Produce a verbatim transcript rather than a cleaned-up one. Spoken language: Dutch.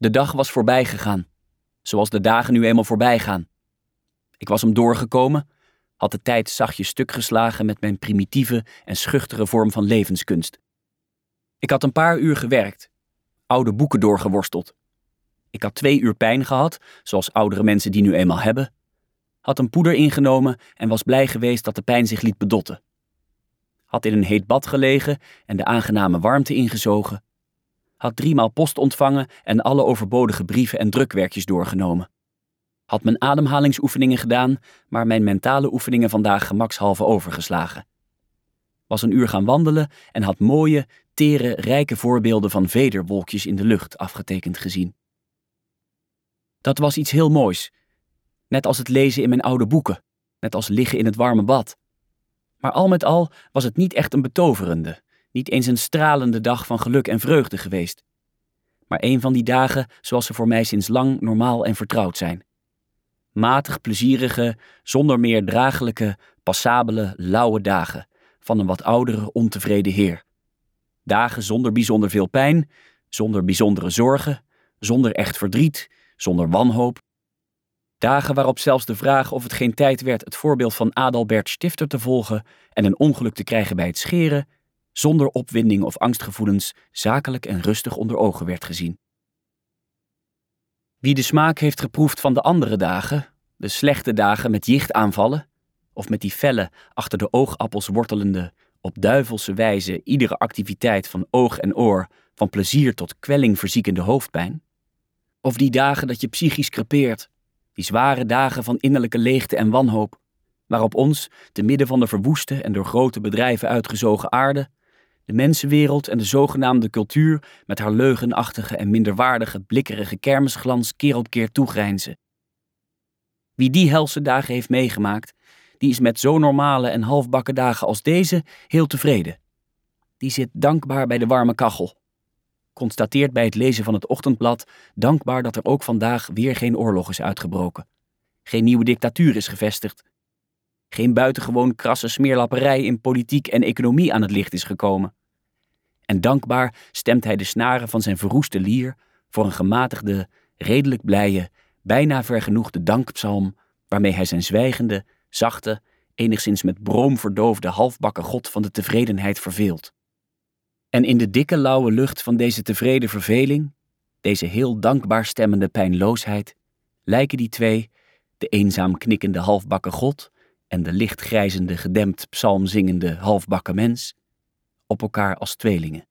De dag was voorbij gegaan, zoals de dagen nu eenmaal voorbij gaan. Ik was hem doorgekomen, had de tijd zachtjes stuk geslagen met mijn primitieve en schuchtere vorm van levenskunst. Ik had een paar uur gewerkt, oude boeken doorgeworsteld. Ik had twee uur pijn gehad, zoals oudere mensen die nu eenmaal hebben. Had een poeder ingenomen en was blij geweest dat de pijn zich liet bedotten. Had in een heet bad gelegen en de aangename warmte ingezogen. Had driemaal post ontvangen en alle overbodige brieven en drukwerkjes doorgenomen. Had mijn ademhalingsoefeningen gedaan, maar mijn mentale oefeningen vandaag gemakshalve overgeslagen. Was een uur gaan wandelen en had mooie, tere, rijke voorbeelden van vederwolkjes in de lucht afgetekend gezien. Dat was iets heel moois, net als het lezen in mijn oude boeken, net als liggen in het warme bad. Maar al met al was het niet echt een betoverende, niet eens een stralende dag van geluk en vreugde geweest. Maar een van die dagen zoals ze voor mij sinds lang normaal en vertrouwd zijn. Matig plezierige, zonder meer dragelijke, passabele, lauwe dagen van een wat oudere, ontevreden heer. Dagen zonder bijzonder veel pijn, zonder bijzondere zorgen, zonder echt verdriet, zonder wanhoop. Dagen waarop zelfs de vraag of het geen tijd werd het voorbeeld van Adalbert Stifter te volgen en een ongeluk te krijgen bij het scheren, zonder opwinding of angstgevoelens zakelijk en rustig onder ogen werd gezien. Wie de smaak heeft geproefd van de andere dagen, de slechte dagen met jichtaanvallen, of met die felle, achter de oogappels wortelende, op duivelse wijze iedere activiteit van oog en oor, van plezier tot kwelling verziekende hoofdpijn, of die dagen dat je psychisch crepeert, die zware dagen van innerlijke leegte en wanhoop, waarop ons, te midden van de verwoeste en door grote bedrijven uitgezogen aarde, de mensenwereld en de zogenaamde cultuur met haar leugenachtige en minderwaardige blikkerige kermisglans keer op keer toegrijnzen. Wie die helse dagen heeft meegemaakt, die is met zo normale en halfbakken dagen als deze heel tevreden. Die zit dankbaar bij de warme kachel. Constateert bij het lezen van het ochtendblad dankbaar dat er ook vandaag weer geen oorlog is uitgebroken. Geen nieuwe dictatuur is gevestigd. Geen buitengewoon krasse smeerlapperij in politiek en economie aan het licht is gekomen. En dankbaar stemt hij de snaren van zijn verroeste lier voor een gematigde, redelijk blije, bijna vergenoegde dankpsalm waarmee hij zijn zwijgende, zachte, enigszins met broom verdoofde halfbakken God van de tevredenheid verveelt. En in de dikke lauwe lucht van deze tevreden verveling, deze heel dankbaar stemmende pijnloosheid, lijken die twee, de eenzaam knikkende halfbakken God en de licht grijzende gedempt psalmzingende halfbakken mens, op elkaar als tweelingen.